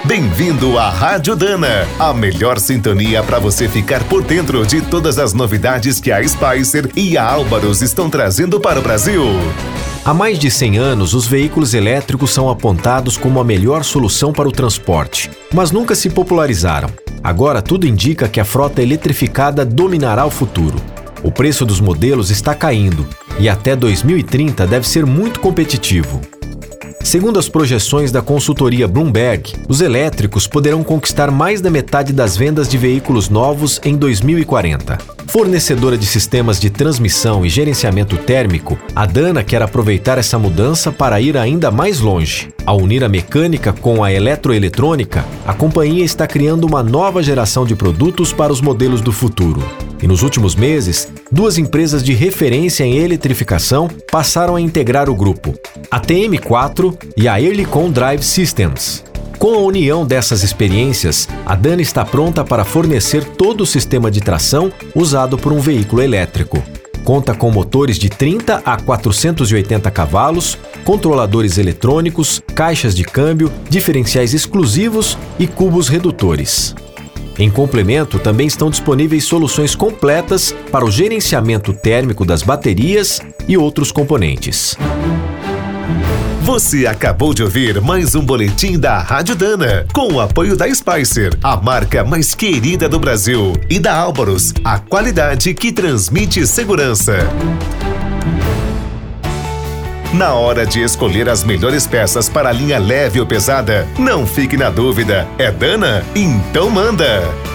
Bem-vindo à Rádio Dana, a melhor sintonia para você ficar por dentro de todas as novidades que a Spicer e a Álvaros estão trazendo para o Brasil. Há mais de 100 anos, os veículos elétricos são apontados como a melhor solução para o transporte, mas nunca se popularizaram. Agora, tudo indica que a frota eletrificada dominará o futuro. O preço dos modelos está caindo e até 2030 deve ser muito competitivo. Segundo as projeções da consultoria Bloomberg, os elétricos poderão conquistar mais da metade das vendas de veículos novos em 2040. Fornecedora de sistemas de transmissão e gerenciamento térmico, a Dana quer aproveitar essa mudança para ir ainda mais longe. Ao unir a mecânica com a eletroeletrônica, a companhia está criando uma nova geração de produtos para os modelos do futuro. E nos últimos meses, duas empresas de referência em eletrificação passaram a integrar o grupo, a TM4 e a Earlycon Drive Systems. Com a união dessas experiências, a Dana está pronta para fornecer todo o sistema de tração usado por um veículo elétrico. Conta com motores de 30 a 480 cavalos, controladores eletrônicos, caixas de câmbio, diferenciais exclusivos e cubos redutores. Em complemento, também estão disponíveis soluções completas para o gerenciamento térmico das baterias e outros componentes. Você acabou de ouvir mais um boletim da Rádio Dana, com o apoio da Spicer, a marca mais querida do Brasil, e da Álvaros, a qualidade que transmite segurança. Na hora de escolher as melhores peças para a linha leve ou pesada, não fique na dúvida. É Dana? Então manda!